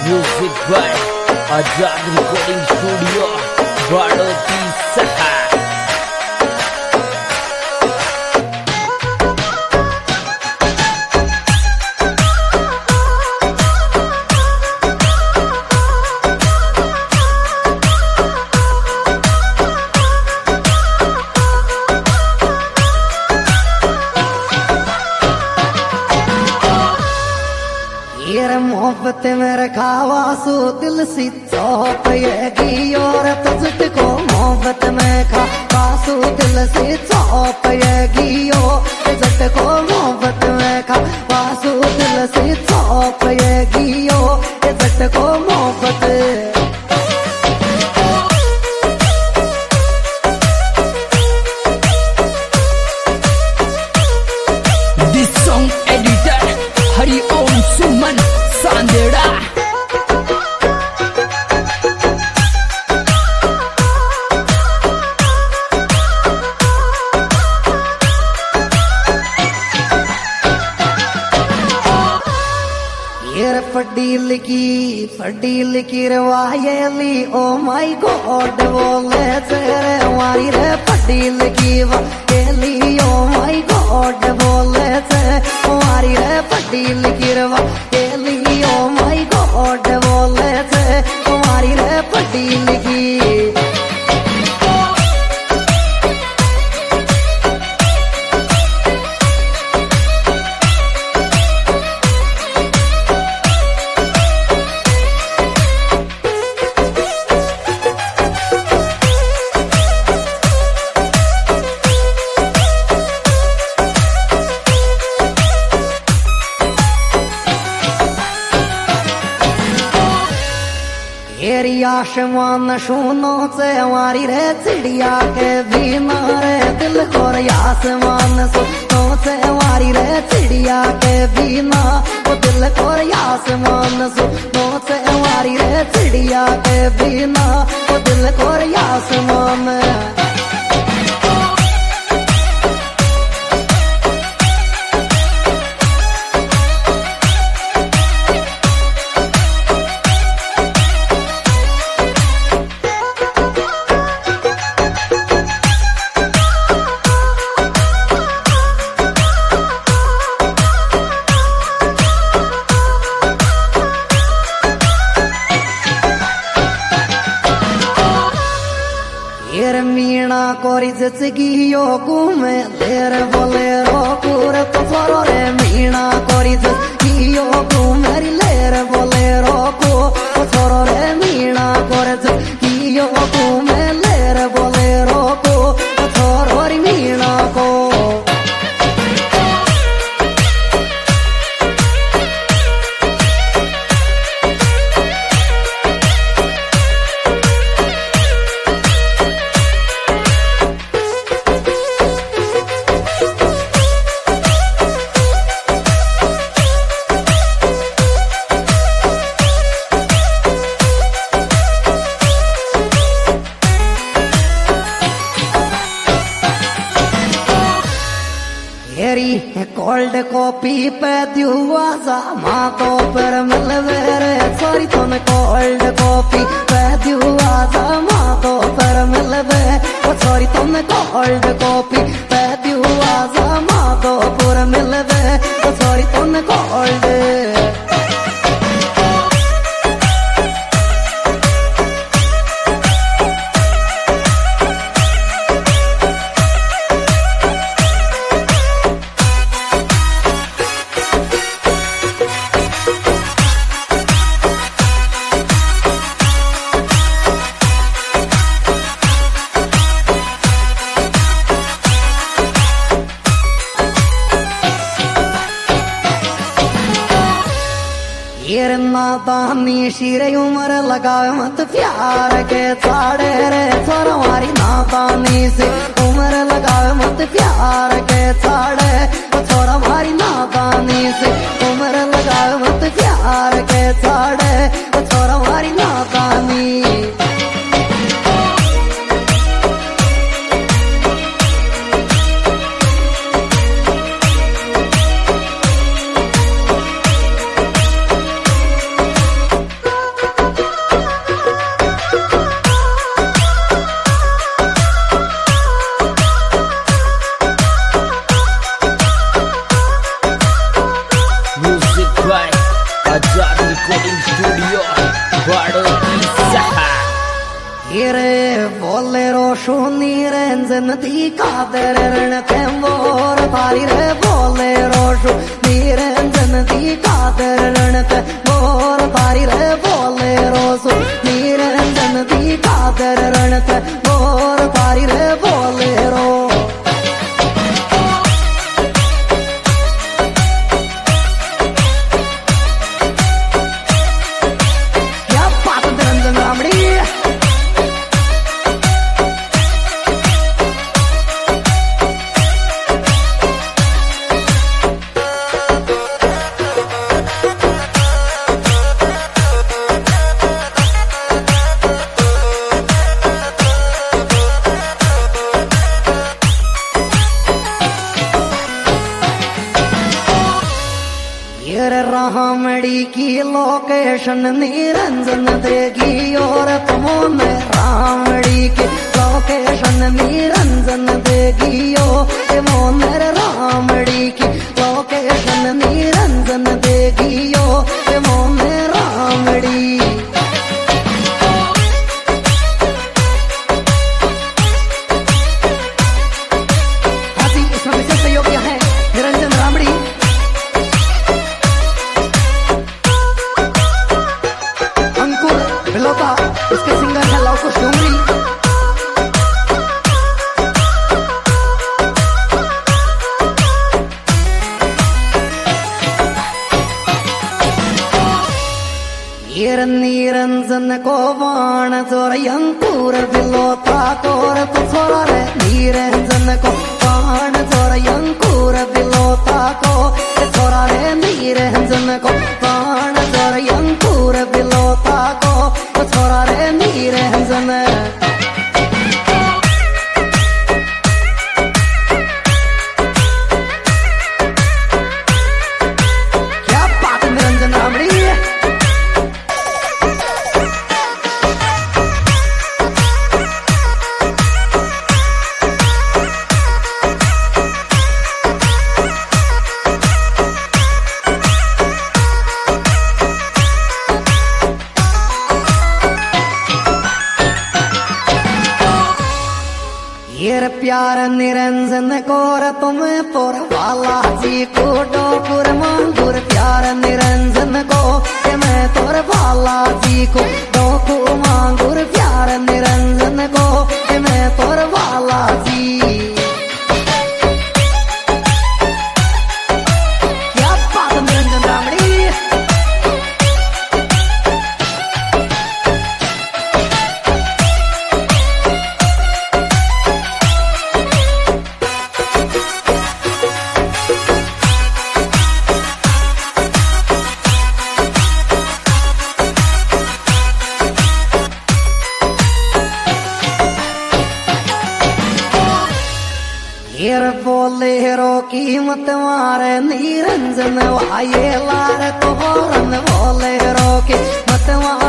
Music by Azad recording studio बाड़ोती सहा। मोहब्बत में रखावा सो दिल सी चौपयगी और तुझको मोहब्बत में खावा सो दिल से चौपयगी और तुझको मोहब्बत में खावा सो दिल से चौपयगी और तुझको मोहब्बत। सुमन सांदेड़ा पढ़ी लिखी रवायली ओ माई गॉड बोले तेरे हमारी रे पढ़ी लिखी वायली ओ माई गॉड बोले तेरे हमारी रे पढ़ी लिखी रवायली ओ माई गॉड बोले तेरे हमारी रे पढ़ी लिखी। आसमान सुनो से हमारी रे चिड़िया के बिना रे दिल को आसमान सुनो से हमारी रे चिड़िया के बिना वो दिल को आसमान सुनो से हमारी रे चिड़िया के बिना वो दिल को आसमान। मीणा कोरी जचगियो घूमे लेर बोले रो पूर तो रे मीणा कोरी जचगियो घूमे लेर बोले रो को छोरो रे मीणा कोरे जचगियो घूमे लेर बोले रो को छोरो रे मीणा को। कोल्ड कॉफी पे दियुआ जामा तो पर मिलवे रे सॉरी तुम कोल्ड कॉफी पे दियुआ जामा तो पर मिलवे सॉरी तुम कोल्ड कॉफी पे दियुआ जामा तो पर मिलवे सॉरी तुम कोल्ड। नादानी शीरे उम्र लगावे मत प्यार के छाड़े रे छोरा हमारी नादानी से उम्र लगावे मत प्यार के छाड़े छोरा हमारी नादानी से उम्र लगावे मत प्यार के छाड़े छोरा हमारी नादानी। रोशो निरंजन दी कादर रण के मोर तारी रे बोले रोशो निरंजन दी कादर रण के मोर तारी रे बोले रोशो निरंजन दी कादर रण के मोर तारी रे बोले रो रामड़ी की लोकेशन निरंजन देगी और तुमने रामड़ी की लोकेशन निरंजन देगी ओ मोनर रामड़ी की लोकेशन निरंजन देगी ओ मोनर रामड़ी हाथी इसमें विशेष सहयोगी है निरंजन रामड़ी बिलोता इसके सिंगर है लवकुश डोंगरी निरंजन को बाण जोर अंकुर बिलोता कोर तो छोरा रे निरंजन को बाण जोर अंकुर बिलोता को छोरा रे निरंजन को बाण जोर अंकुर बिलोता को छोरा रे निरंजन क्या बात निरंजन रामड़ी प्यार निरंजन कोर तुम्हें तोर वाला जी को डोपुर मांगुर प्यार निरंजन को मैं तोर वाला जी को डोकू मांगुर प्यार निरंजन को मैं तोर वाला जी क्या बात निरंजन रामड़ी बोले रो कीमत मारे निरंजन वाये लार तो बोले रो कीमत